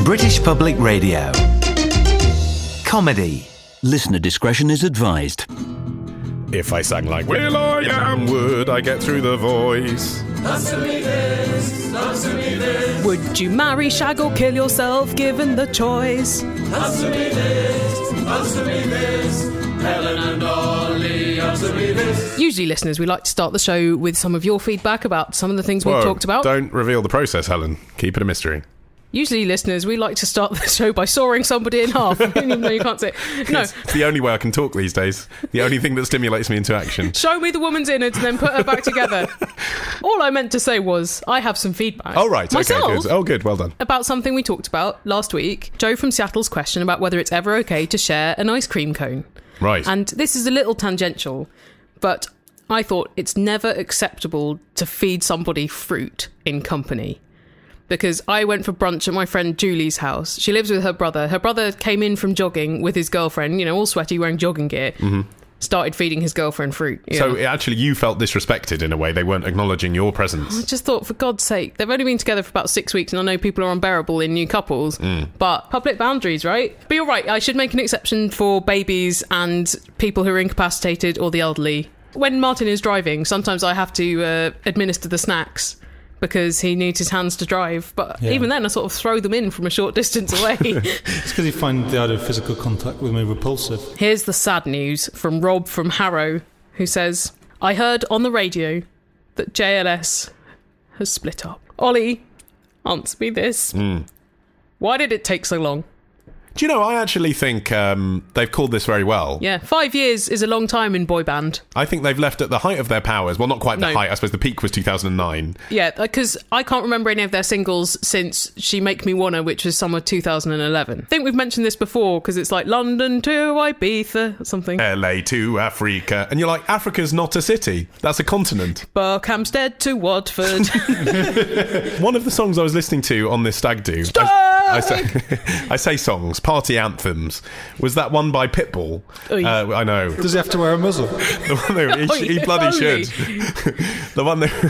British Public Radio. Comedy. Listener discretion is advised. If I sang like Will I Am, would I get through the voice? Answer me this, answer me this. Would you marry, shag or kill yourself given the choice? Answer me this, answer me this. Helen and Ollie, answer me this. Usually, listeners, we like to start the show with some of your feedback about some of the things we've talked about. Don't reveal the process, Helen. Keep it a mystery. Usually, listeners, we like to start the show by sawing somebody in half, even though you can't say it. No. It's the only way I can talk these days. The only thing that stimulates me into action. Show me the woman's innards and then put her back together. All I meant to say was, I have some feedback. Oh, right. Myself, okay, good. Oh, good. Well done. About something we talked about last week. Joe from Seattle's question about whether it's ever okay to share an ice cream cone. Right. And this is a little tangential, but I thought it's never acceptable to feed somebody fruit in company. Because I went for brunch at my friend Julie's house. She lives with her brother. Her brother came in from jogging with his girlfriend, you know, all sweaty, wearing jogging gear. Mm-hmm. Started feeding his girlfriend fruit. So actually you felt disrespected in a way. They weren't acknowledging your presence. I just thought, for God's sake, they've only been together for about 6 weeks, and I know people are unbearable in new couples, but public boundaries, right? But you're right, I should make an exception for babies and people who are incapacitated or the elderly. When Martin is driving, sometimes I have to administer the snacks because he needs his hands to drive. But even then, I sort of throw them in from a short distance away. It's because you find the idea of physical contact with me repulsive. Here's the sad news from Rob from Harrow, who says, I heard on the radio that JLS has split up. Ollie, answer me this. Why did it take so long? Do you know, I actually think they've called this very well. Yeah, 5 years is a long time in boy band. I think they've left at the height of their powers. Well, not quite the height. I suppose the peak was 2009. Yeah, because I can't remember any of their singles since She Make Me Wanna, which was summer 2011. I think we've mentioned this before, because it's like London to Ibiza or something. LA to Africa. And you're like, Africa's not a city. That's a continent. Berkhamsted to Watford. One of the songs I was listening to on this stag do... I say songs, party anthems. Was that one by Pitbull? I know. Does he have to wear a muzzle? He bloody should. The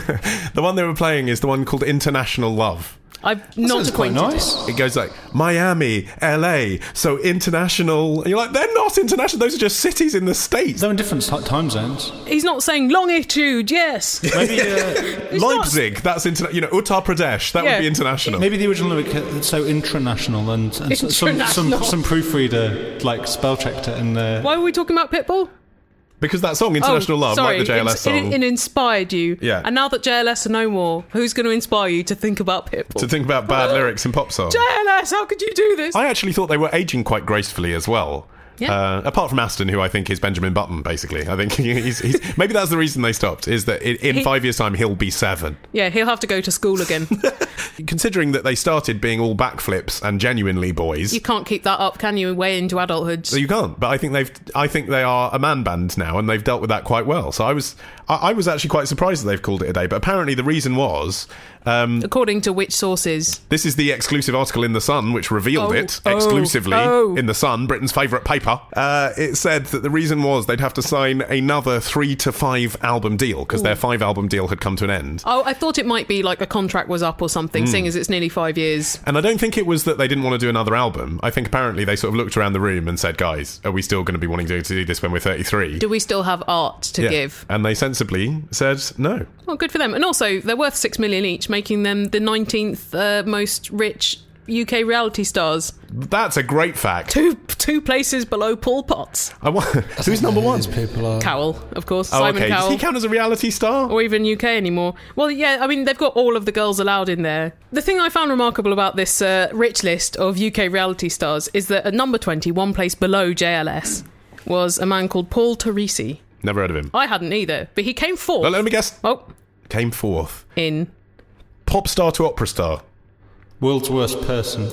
one they were playing is the one called International Love. I'm not acquainted. Quite nice. It goes like Miami, LA, so international. And you're like, they're not international. Those are just cities in the States. They're in different time zones. He's not saying longitude, yes. Maybe Leipzig, that's Uttar Pradesh, that would be international. Maybe the original lyric, so international, and some proofreader like spell checked it. And why were we talking about Pitbull? Because that song, International Love, sorry, like the JLS song. It inspired you. Yeah. And now that JLS are no more, who's going to inspire you to think about Pitbull? To think about bad lyrics in pop songs. JLS, how could you do this? I actually thought they were aging quite gracefully as well. Yeah. Apart from Aston, who I think is Benjamin Button, basically. I think he's maybe that's the reason they stopped, is that in 5 years' time he'll be 7. Yeah, he'll have to go to school again. Considering that they started being all backflips and genuinely boys. You can't keep that up, can you, way into adulthood? You can't, but I think they are a man band now, and they've dealt with that quite well. So I was actually quite surprised that they've called it a day, but apparently the reason was... according to which sources? This is the exclusive article in The Sun, which revealed it exclusively in The Sun, Britain's favourite paper. It said that the reason was they'd have to sign another 3 to 5 album deal, because their 5 album deal had come to an end. Oh, I thought it might be like a contract was up or something, seeing as it's nearly 5 years. And I don't think it was that they didn't want to do another album. I think apparently they sort of looked around the room and said, guys, are we still going to be wanting to do this when we're 33? Do we still have art to give? And they sensibly said no. Well, good for them. And also, they're worth $6 million each, making them the 19th most rich UK reality stars. That's a great fact. Two places below Paul Potts. Who's number one? Cowell, of course. Oh, Simon okay. Cowell. Does he count as a reality star? Or even UK anymore? Well, yeah, I mean, they've got all of the girls allowed in there. The thing I found remarkable about this rich list of UK reality stars is that at number 20, one place below JLS, was a man called Paul Teresi. Never heard of him. I hadn't either, but he came fourth. Well, let me guess. Oh. Came fourth. In? Pop star to opera star. World's worst person.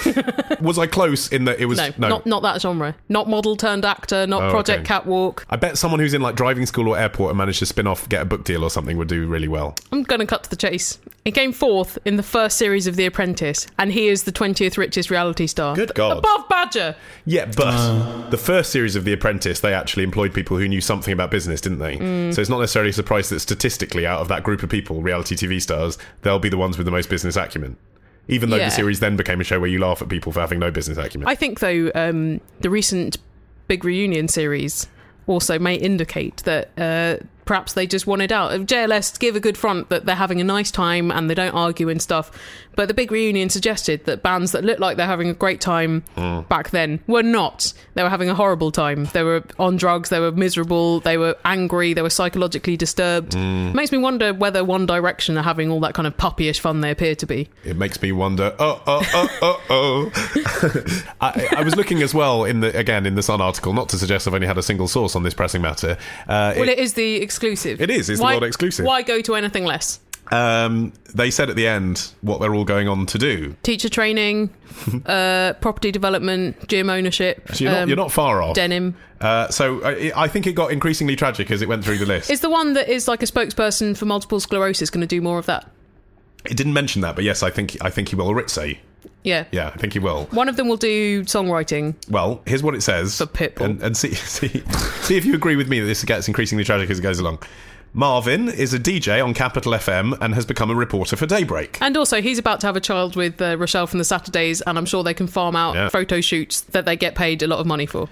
Was I close in that it was... No. Not that genre. Not model turned actor, not Project Catwalk. I bet someone who's in like driving school or airport and managed to spin off, get a book deal or something would do really well. I'm going to cut to the chase. He came fourth in the first series of The Apprentice, and he is the 20th richest reality star. Good God. Above Badger! Yeah, but the first series of The Apprentice, they actually employed people who knew something about business, didn't they? So it's not necessarily a surprise that statistically, out of that group of people, reality TV stars, they'll be the ones with the most business acumen. Even though the series then became a show where you laugh at people for having no business acumen. I think, though, the recent Big Reunion series also may indicate that perhaps they just wanted out. JLS give a good front that they're having a nice time and they don't argue and stuff, but the Big Reunion suggested that bands that looked like they're having a great time back then were not. They were having a horrible time. They were on drugs, they were miserable, they were angry, they were psychologically disturbed. Makes me wonder whether One Direction are having all that kind of puppyish fun they appear to be. It makes me wonder, I was looking as well in the Sun article, not to suggest I've only had a single source on this pressing matter. It is the exclusive. It is, it's the world exclusive. Why go to anything less? They said at the end what they're all going on to do. Teacher training, property development, gym ownership. So you're not far off. Denim. So I think it got increasingly tragic as it went through the list. Is the one that is like a spokesperson for multiple sclerosis going to do more of that? It didn't mention that, but yes, I think he will. Ritzy. Yeah. Yeah, I think he will. One of them will do songwriting. Well, here's what it says. For Pitbull. And see if you agree with me that this gets increasingly tragic as it goes along. Marvin is a DJ on Capital FM and has become a reporter for Daybreak. And also, he's about to have a child with Rochelle from the Saturdays, and I'm sure they can farm out photo shoots that they get paid a lot of money for.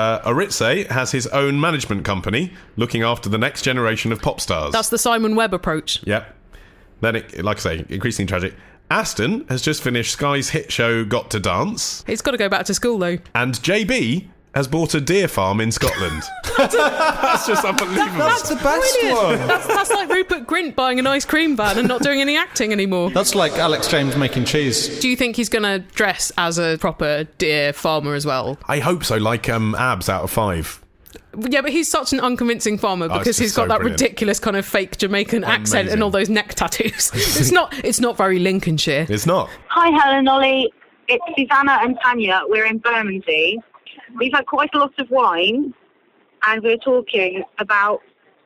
Aritse has his own management company looking after the next generation of pop stars. That's the Simon Webb approach. Yep. Then, like I say, increasingly tragic. Aston has just finished Sky's hit show Got to Dance. He's got to go back to school, though. And JB has bought a deer farm in Scotland. That's just unbelievable. That's the best one. That's like Rupert Grint buying an ice cream van and not doing any acting anymore. That's like Alex James making cheese. Do you think he's going to dress as a proper deer farmer as well? I hope so, like Abs out of 5. Yeah, but he's such an unconvincing farmer because he's got that brilliant. ridiculous kind of fake Jamaican accent and all those neck tattoos. It's not very Lincolnshire. It's not. Hi, Helen, Ollie. It's Susanna and Tanya. We're in Bermondsey. We've had quite a lot of wine, and we're talking about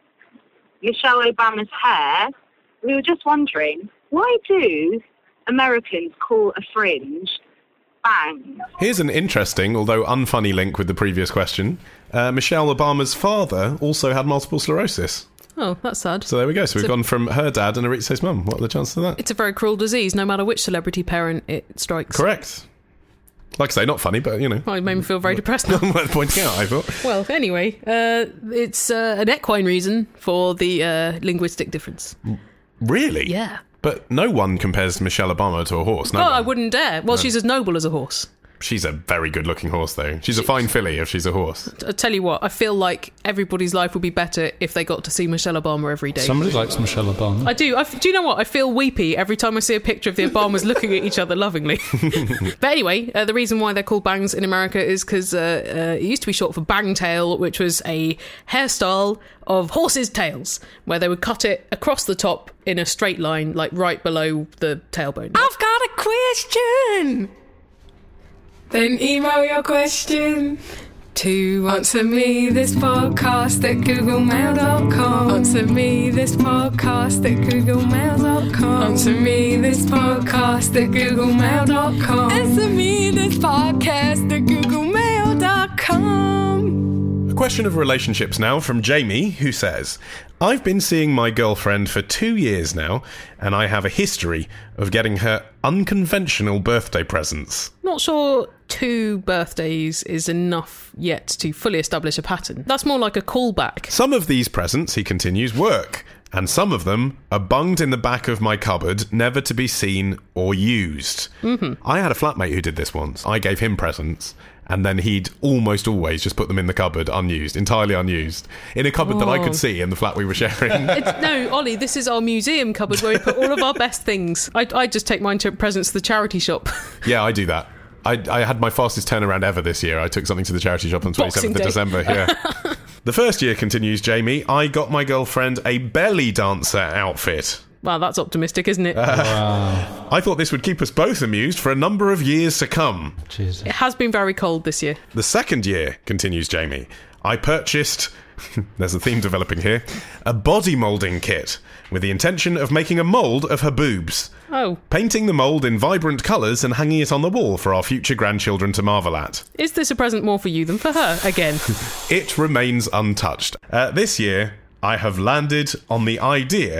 Michelle Obama's hair. We were just wondering, why do Americans call a fringe bangs? Here's an interesting, although unfunny link with the previous question. Michelle Obama's father also had multiple sclerosis. Oh, that's sad. So there we go. So we've gone from her dad and Aritse's mum. What are the chances of that? It's a very cruel disease, no matter which celebrity parent it strikes. Correct. Like I say, not funny, but, you know. Well, it made me feel very depressed now. Worth pointing out, I thought. Well, anyway, it's an equine reason for the linguistic difference. Really? Yeah. But no one compares Michelle Obama to a horse. No one. I wouldn't dare. Well, she's as noble as a horse. She's a very good-looking horse, though. She's a fine filly if she's a horse. I tell you what, I feel like everybody's life would be better if they got to see Michelle Obama every day. Somebody likes Michelle Obama. I do. Do you know what? I feel weepy every time I see a picture of the Obamas looking at each other lovingly. But anyway, the reason why they're called bangs in America is because it used to be short for bangtail, which was a hairstyle of horses' tails, where they would cut it across the top in a straight line, like right below the tailbone. I've got a question! Then email your question to answer me this podcast at googlemail.com. Answer me this podcast at googlemail.com. Answer me this podcast at googlemail.com. Answer me this podcast at googlemail.com. A question of relationships now from Jamie, who says, I've been seeing my girlfriend for 2 years now, and I have a history of getting her unconventional birthday presents. Not sure 2 birthdays is enough yet to fully establish a pattern. That's more like a callback. Some of these presents, he continues, work, and some of them are bunged in the back of my cupboard, never to be seen or used. I had a flatmate who did this once. I gave him presents, and then he'd almost always just put them in the cupboard unused, entirely unused, in a cupboard that I could see in the flat we were sharing. No, Ollie, this is our museum cupboard where we put all of our best things. I just take mine to presents to the charity shop. Yeah, I do that. I had my fastest turnaround ever this year. I took something to the charity shop on 27th of December. Yeah. The first year, continues Jamie, I got my girlfriend a belly dancer outfit. Wow, that's optimistic, isn't it? Wow. I thought this would keep us both amused for a number of years to come. Jesus. It has been very cold this year. The second year, continues Jamie, I purchased, there's a theme developing here, a body moulding kit with the intention of making a mould of her boobs. Oh. Painting the mould in vibrant colours and hanging it on the wall for our future grandchildren to marvel at. Is this a present more for you than for her, again? It remains untouched. This year, I have landed on the idea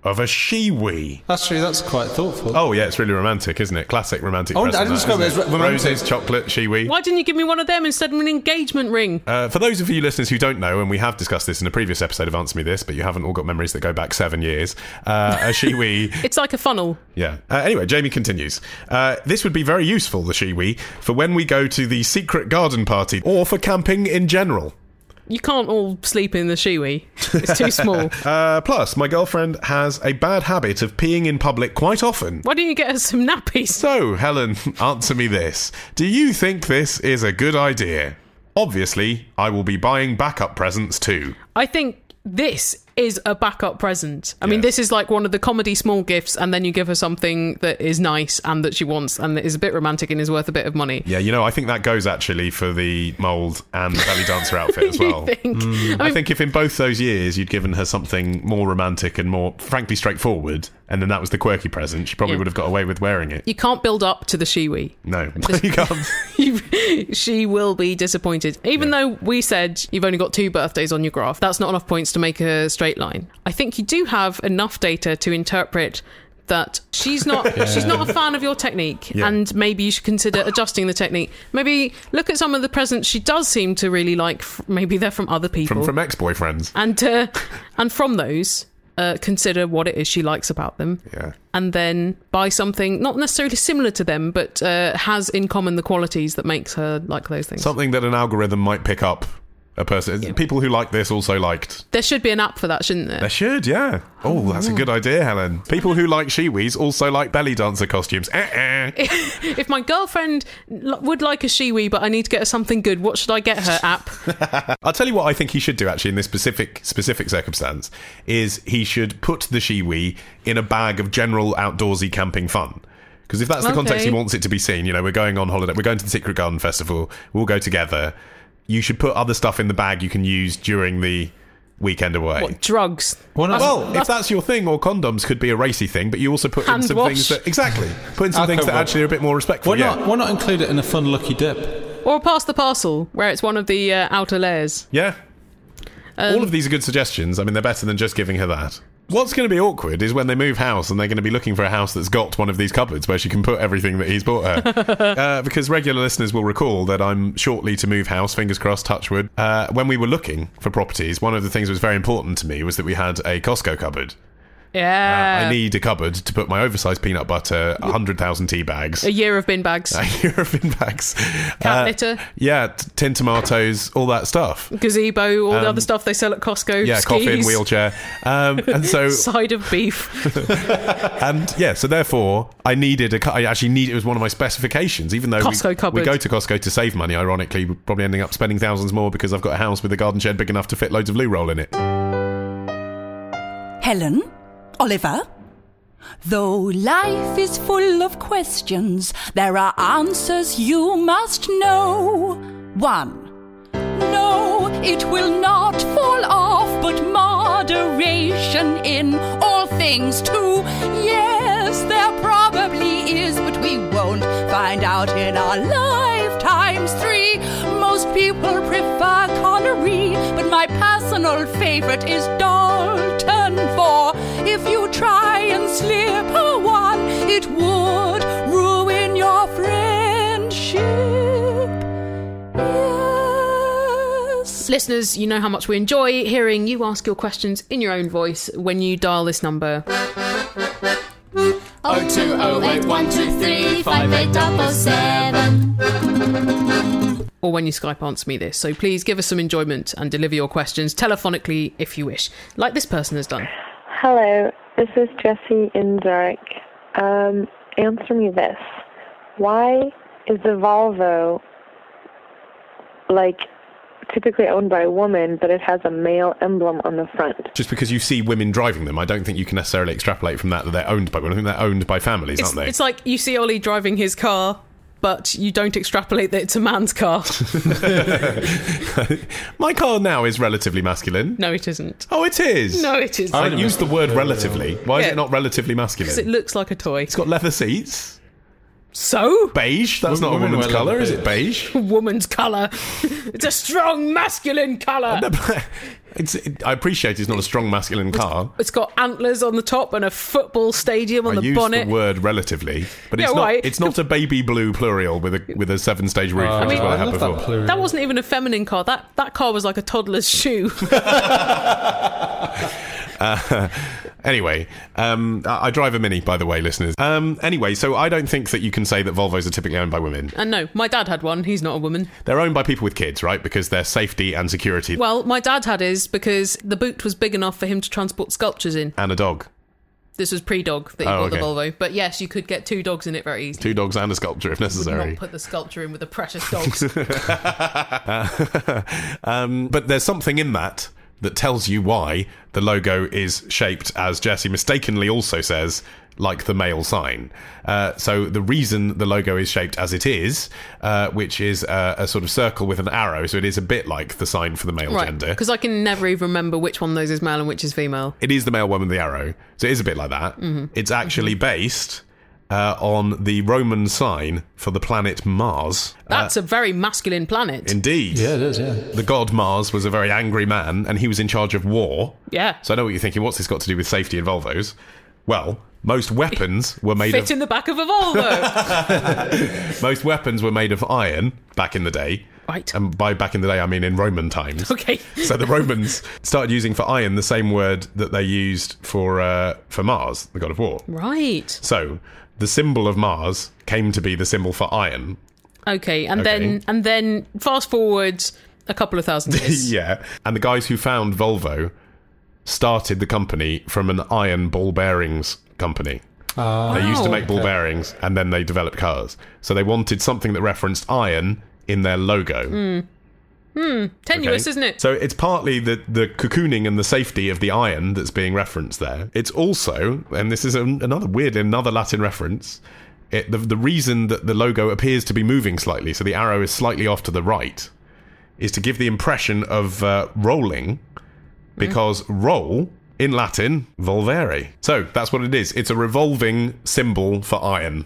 of a Shiwi. That's true, that's quite thoughtful. Oh, yeah, it's really romantic, isn't it? Classic romantic present. I didn't describe it as romantic. Roses, chocolate, Shiwi. Why didn't you give me one of them instead of an engagement ring? For those of you listeners who don't know, and we have discussed this in a previous episode of Answer Me This, but you haven't all got memories that go back 7 years, a Shiwi... It's like a funnel. Yeah. Anyway, Jamie continues. This would be very useful, the Shiwi, for when we go to the secret garden party, or for camping in general. You can't all sleep in the Shiwi. It's too small. Plus, my girlfriend has a bad habit of peeing in public quite often. Why don't you get her some nappies? So, Helen, answer me this. Do you think this is a good idea? Obviously, I will be buying backup presents too. I think this is a backup present. I mean, this is like one of the comedy small gifts, and then you give her something that is nice and that she wants and that is a bit romantic and is worth a bit of money. Yeah, you know, I think that goes actually for the mould and the belly dancer outfit as well. I think if in both those years you'd given her something more romantic and more, frankly, straightforward, and then that was the quirky present, she probably would have got away with wearing it. You can't build up to the Shiwi. No, you can't. She will be disappointed. Even though we said you've only got 2 birthdays on your graph, that's not enough points to make a straight line. I think you do have enough data to interpret that she's not she's not a fan of your technique, and maybe you should consider adjusting the technique. Maybe look at some of the presents she does seem to really like. Maybe they're from other people, from ex-boyfriends, and from those consider what it is she likes about them, and then buy something not necessarily similar to them, but has in common the qualities that makes her like those things. Something that an algorithm might pick up. A person. People who like this also liked. There should be an app for that, shouldn't there? There should, yeah. Oh, that's a good idea, Helen. People who like Shiwis also like belly dancer costumes. If my girlfriend would like a Shiwi, but I need to get her something good, what should I get her? App? I'll tell you what I think he should do, actually, in this specific circumstance, is he should put the Shiwi in a bag of general outdoorsy camping fun. Because if that's the context he wants it to be seen, you know, we're going on holiday, we're going to the Secret Garden Festival, we'll go together. You should put other stuff in the bag you can use during the weekend away. What, drugs? Well, if that's your thing, or condoms could be a racy thing, but you also put in some things that... Exactly. Put in some things that actually are a bit more respectful. Why not include it in a fun lucky dip? Or pass the parcel, where it's one of the outer layers. Yeah. All of these are good suggestions. I mean, they're better than just giving her that. What's going to be awkward is when they move house and they're going to be looking for a house that's got one of these cupboards where she can put everything that he's bought her. Because regular listeners will recall that I'm shortly to move house, fingers crossed, touch wood. When we were looking for properties, one of the things that was very important to me was that we had a Costco cupboard. Yeah. I need a cupboard to put my oversized peanut butter, 100,000 tea bags. A year of bin bags. Cat litter. Yeah, tin tomatoes, all that stuff. Gazebo, all the other stuff they sell at Costco. Yeah, skis. Coffin, wheelchair. And so... Side of beef. And yeah, so therefore, I actually needed, it was one of my specifications, even though we go to Costco to save money, ironically, we're probably ending up spending thousands more because I've got a house with a garden shed big enough to fit loads of loo roll in it. Helen? Oliver? Though life is full of questions, there are answers you must know. 1. No, it will not fall off, but moderation in all things too. Yes, there probably is, but we won't find out in our lifetimes. 3. Most people prefer Connery, but my personal favorite is Dalton. 4. If you try and slip a 1, it would ruin your friendship. Yes. Listeners, you know how much we enjoy hearing you ask your questions in your own voice when you dial this number. 02081235877. Or when you Skype Answer Me This. So please give us some enjoyment and deliver your questions telephonically if you wish, like this person has done. Hello, this is Jessie in Zurich. Answer me this. Why is the Volvo, typically owned by a woman, but it has a male emblem on the front? Just because you see women driving them, I don't think you can necessarily extrapolate from that they're owned by women. I think they're owned by families, aren't they? It's like you see Ollie driving his car, but you don't extrapolate that it's a man's car. My car now is relatively masculine. No, it isn't. Oh, it is? No, it isn't. I use the word relatively. Why is it not relatively masculine? Because it looks like a toy. It's got leather seats. So? Beige? That's not a woman's colour, is it beige? Woman's colour. It's a strong masculine colour. I appreciate it's not a strong masculine car. It's got antlers on the top and a football stadium on the bonnet. I use the word relatively, but it's not a baby blue plurial with a 7-stage roof, which is what I had before. That wasn't even a feminine car. That car was like a toddler's shoe. Anyway, I drive a Mini, by the way, listeners. Anyway, so I don't think that you can say that Volvos are typically owned by women. And no, my dad had one. He's not a woman. They're owned by people with kids, right? Because they're safety and security. Well, my dad had his because the boot was big enough for him to transport sculptures in. And a dog. This was pre-dog that he bought the Volvo. But yes, you could get 2 dogs in it very easily. 2 dogs and a sculpture if necessary. Would not put the sculpture in with the precious dogs. But there's something in that tells you why the logo is shaped, as Jesse mistakenly also says, like the male sign. So the reason the logo is shaped as it is, which is a sort of circle with an arrow, so it is a bit like the sign for the male gender. Because I can never even remember which one of those is male and which is female. It is the male one with the arrow, so it is a bit like that. Mm-hmm. It's actually based on the Roman sign for the planet Mars. That's a very masculine planet. Indeed. Yeah, it is, yeah. The god Mars was a very angry man, and he was in charge of war. Yeah. So I know what you're thinking, what's this got to do with safety and Volvos? Well, most weapons were made Fit in the back of a Volvo. Most weapons were made of iron back in the day. Right. And by back in the day, I mean in Roman times. Okay. So the Romans started using for iron the same word that they used for Mars, the god of war. Right. So the symbol of Mars came to be the symbol for iron. Okay, and then fast forward a couple of thousand years. Yeah, and the guys who found Volvo started the company from an iron ball bearings company. They used to make ball bearings, and then they developed cars. So they wanted something that referenced iron in their logo. Tenuous, isn't it? So it's partly the cocooning and the safety of the iron that's being referenced there. It's also, and this is another Latin reference, the reason that the logo appears to be moving slightly, so the arrow is slightly off to the right, is to give the impression of rolling, because roll, in Latin, volvere. So that's what it is. It's a revolving symbol for iron.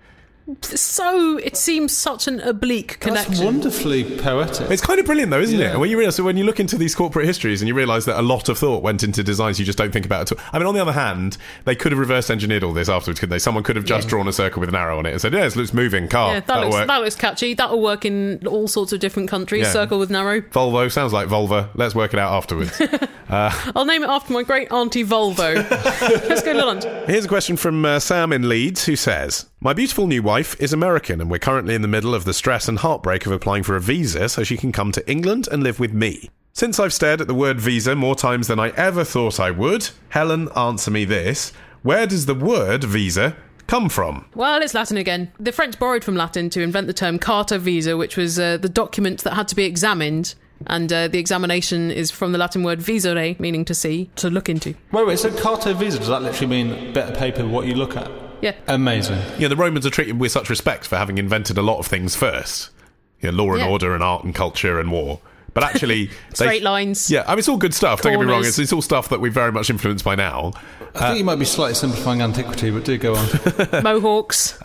So it seems such an oblique connection. That's wonderfully poetic. It's kind of brilliant, though, isn't it? And when you look into these corporate histories and you realise that a lot of thought went into designs you just don't think about at all. I mean, on the other hand, they could have reverse engineered all this afterwards, couldn't they? Someone could have just drawn a circle with an arrow on it and said, "Yes, looks moving car." Yeah, that looks catchy. That'll work in all sorts of different countries. Yeah. Circle with an arrow. Volvo sounds like vulva. Let's work it out afterwards. I'll name it after my great auntie Volvo. Let's go to lunch. Here's a question from Sam in Leeds, who says, "My beautiful new wife is American, and we're currently in the middle of the stress and heartbreak of applying for a visa so she can come to England and live with me. Since I've stared at the word visa more times than I ever thought I would, Helen, answer me this. Where does the word visa come from?" Well, it's Latin again. The French borrowed from Latin to invent the term carta visa, which was the document that had to be examined. And the examination is from the Latin word visere, meaning to see, to look into. Wait, so carta visa, does that literally mean bit of paper, what you look at? Yeah. Amazing. Yeah, the Romans are treated with such respect for having invented a lot of things first. Law and order and art and culture and war. But actually... Straight lines. Yeah, I mean, it's all good stuff, corners. don't get me wrong. It's all stuff that we're very much influenced by now. I think you might be slightly simplifying antiquity, but do go on. Mohawks.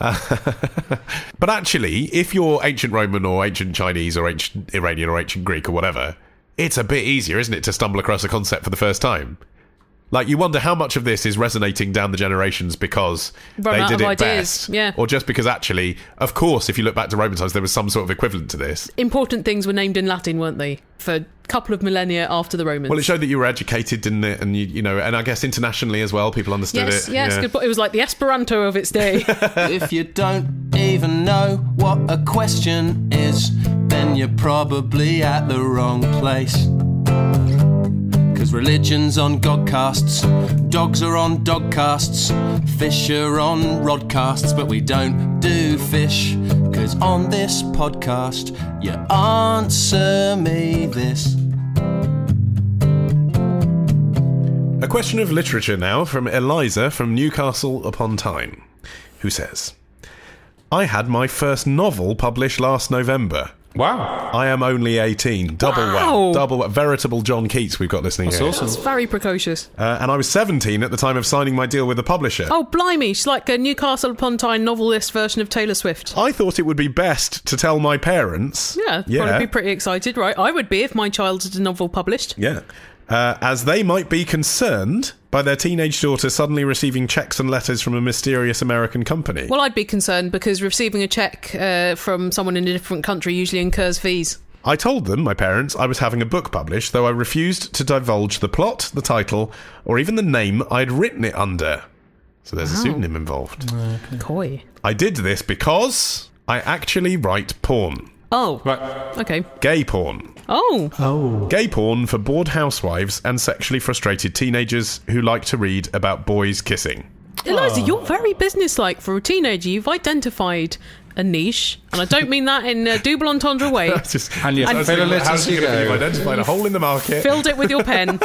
But actually, if you're ancient Roman or ancient Chinese or ancient Iranian or ancient Greek or whatever, it's a bit easier, isn't it, to stumble across a concept for the first time? Like, you wonder how much of this is resonating down the generations because they did it best. Yeah. Or just because actually, of course, if you look back to Roman times, there was some sort of equivalent to this. Important things were named in Latin, weren't they? For a couple of millennia after the Romans. Well, it showed that you were educated, didn't it? And, you know, and I guess internationally as well, people understood it. Yes, good point. It was like the Esperanto of its day. If you don't even know what a question is, then you're probably at the wrong place. 'Cause religion's on godcasts, dogs are on dogcasts, fish are on rodcasts, but we don't do fish. 'Cause on this podcast, you answer me this. A question of literature now from Eliza from Newcastle upon Tyne, who says, "I had my first novel published last November. Wow. I am only 18. Double veritable John Keats we've got listening here. Awesome. That's very precocious. And I was 17 at the time of signing my deal with the publisher. Oh, blimey. She's like a Newcastle upon Tyne novelist version of Taylor Swift. I thought it would be best to tell my parents. Yeah, probably be pretty excited, right? I would be if my child had a novel published. Yeah. as they might be concerned by their teenage daughter suddenly receiving checks and letters from a mysterious American company. Well, I'd be concerned because receiving a cheque from someone in a different country usually incurs fees. I told them, my parents, I was having a book published, though I refused to divulge the plot, the title, or even the name I'd written it under. So there's a pseudonym involved. Coy. I did this because I actually write porn. Oh. Right. Okay. Gay porn. Oh. Gay porn for bored housewives and sexually frustrated teenagers who like to read about boys kissing. Eliza, you're very businesslike for a teenager. You've identified a niche, and I don't mean that in a double entendre way. And you've identified a hole in the market. Filled it with your pen.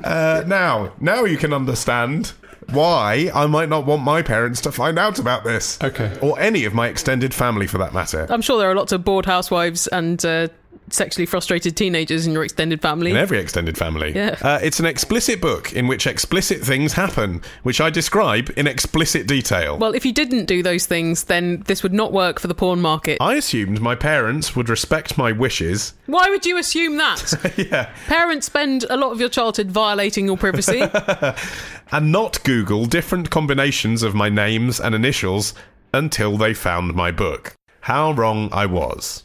Now you can understand why I might not want my parents to find out about this. Okay. Or any of my extended family, for that matter. I'm sure there are lots of bored housewives and sexually frustrated teenagers in your extended family. In every extended family. Yeah. It's an explicit book in which explicit things happen, which I describe in explicit detail. Well, if you didn't do those things, then this would not work for the porn market. I assumed my parents would respect my wishes. Why would you assume that? Yeah. Parents spend a lot of your childhood violating your privacy. And not Google different combinations of my names and initials until they found my book. How wrong I was.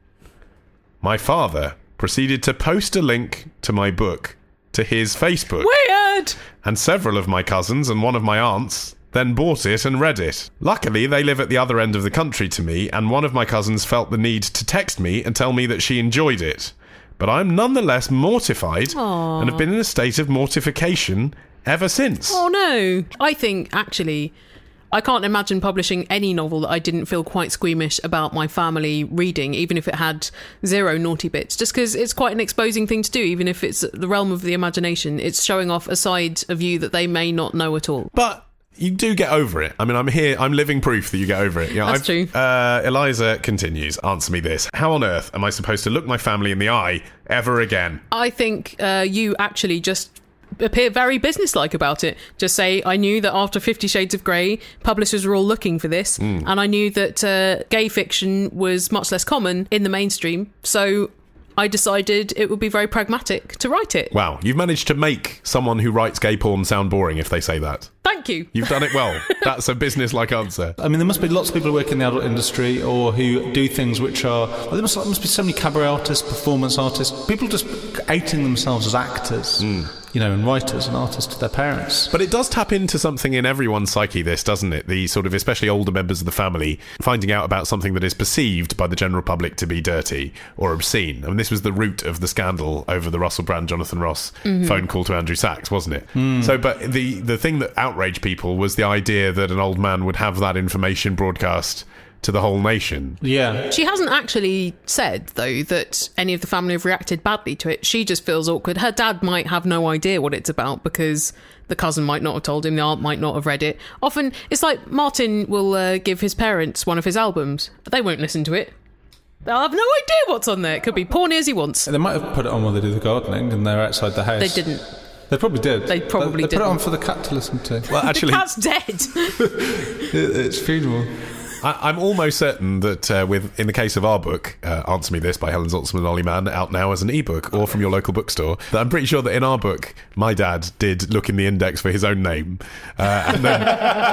My father proceeded to post a link to my book to his Facebook. Weird! And several of my cousins and one of my aunts then bought it and read it. Luckily, they live at the other end of the country to me, and one of my cousins felt the need to text me and tell me that she enjoyed it. But I'm nonetheless mortified and have been in a state of mortification ever since. Oh, no. I think, actually, I can't imagine publishing any novel that I didn't feel quite squeamish about my family reading, even if it had zero naughty bits, just because it's quite an exposing thing to do, even if it's the realm of the imagination. It's showing off a side of you that they may not know at all. But you do get over it. I mean, I'm living proof that you get over it. You know, That's true. Eliza continues, answer me this. How on earth am I supposed to look my family in the eye ever again? I think you actually just appear very businesslike about it. Just say, I knew that after 50 Shades of Grey, publishers were all looking for this, and I knew that gay fiction was much less common in the mainstream, so I decided it would be very pragmatic to write it. Wow, you've managed to make someone who writes gay porn sound boring if they say that. Thank you. You've done it well. That's a business-like answer. I mean, there must be lots of people who work in the adult industry or who do things which are... Well, there must be so many cabaret artists, performance artists, people just outing themselves as actors, you know, and writers and artists to their parents. But it does tap into something in everyone's psyche, this, doesn't it? The sort of, especially older members of the family, finding out about something that is perceived by the general public to be dirty or obscene. I mean, this was the root of the scandal over the Russell Brand, Jonathan Ross phone call to Andrew Sachs, wasn't it? So, but the thing that outraged people was the idea that an old man would have that information broadcast to the whole nation. Yeah. She hasn't actually said, though, that any of the family have reacted badly to it. She just feels awkward. Her dad might have no idea what it's about because the cousin might not have told him, the aunt might not have read it. Often, it's like Martin will give his parents one of his albums. They won't listen to it. They'll have no idea what's on there. It could be porny as he wants. They might have put it on while they do the gardening and they're outside the house. They didn't. They probably did. They probably did. They put it on for the cat to listen to. Well, actually, the cat's dead. It's funeral. I'm almost certain that in the case of our book, Answer Me This by Helen Zaltzman and Ollie Mann, out now as an ebook or from your local bookstore, that I'm pretty sure that in our book, my dad did look in the index for his own name and then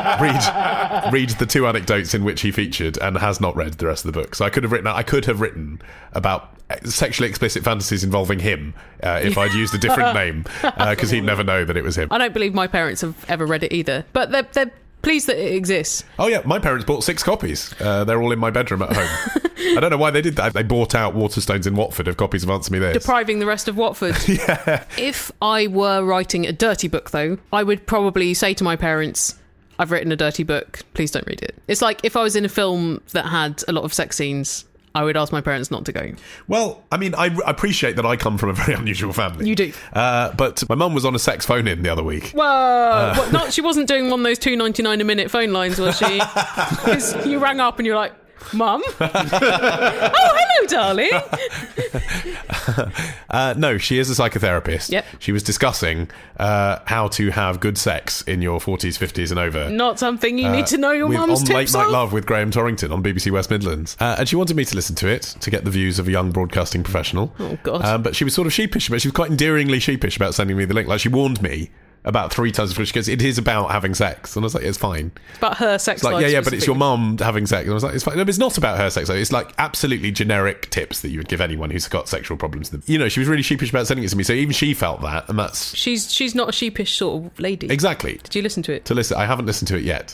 read the two anecdotes in which he featured and has not read the rest of the book. So I could have written about sexually explicit fantasies involving him if I'd used a different name because he'd never know that it was him. I don't believe my parents have ever read it either, but they're pleased that it exists. Oh yeah, my parents bought 6 copies. They're all in my bedroom at home. I don't know why they did that. They bought out Waterstones in Watford of copies of Answer Me This. Depriving the rest of Watford. Yeah. If I were writing a dirty book, though, I would probably say to my parents, I've written a dirty book, please don't read it. It's like if I was in a film that had a lot of sex scenes, I would ask my parents not to go. Well, I mean, I appreciate that I come from a very unusual family. You do. But my mum was on a sex phone-in the other week. Whoa! She wasn't doing one of those $2.99 a minute phone lines, was she? Because you rang up and you're like, Mum? Oh, hello, darling. No, she is a psychotherapist. Yep. She was discussing how to have good sex in your 40s, 50s and over. Not something you need to know your mum's on Late tips Night of. Love with Graham Torrington on BBC West Midlands. And she wanted me to listen to it to get the views of a young broadcasting professional. Oh, God. But she was sort of sheepish, but she was quite endearingly sheepish about sending me the link. Like, she warned me about 3 times before she goes, it is about having sex. And I was like, it's fine. It's about her sex life. Like, yeah, but it's your mum having sex. And I was like, it's fine. No, but it's not about her sex life. It's like absolutely generic tips that you would give anyone who's got sexual problems. You know, she was really sheepish about sending it to me. So even she felt that, and that's... She's not a sheepish sort of lady. Exactly. Did you listen to it? I haven't listened to it yet.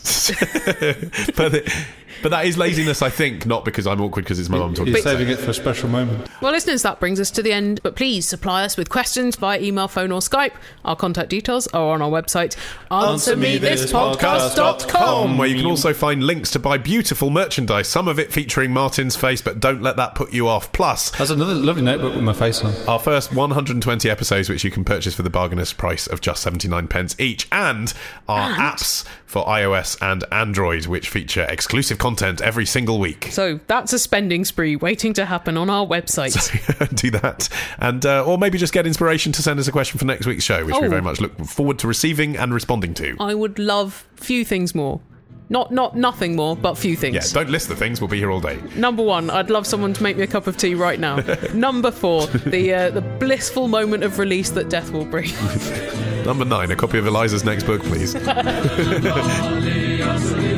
But that is laziness, I think, not because I'm awkward because it's my mum talking. You're saving it for a special moment. Well, listeners, that brings us to the end. But please supply us with questions via email, phone or Skype. Our contact details are on our website, answermethispodcast.com, where you can also find links to buy beautiful merchandise, some of it featuring Martin's face, but don't let that put you off. Plus, there's another lovely notebook with my face on. Our first 120 episodes, which you can purchase for the bargainous price of just 79p each, and our apps for iOS and Android, which feature exclusive content every single week. So that's a spending spree waiting to happen on our website. So, do that. And or maybe just get inspiration to send us a question for next week's show, which we very much look forward to receiving and responding to. I would love few things more. Not nothing more, but few things. Yeah, don't list the things. We'll be here all day. Number 1, I'd love someone to make me a cup of tea right now. Number 4, the blissful moment of release that death will bring. Number 9, a copy of Eliza's next book, please.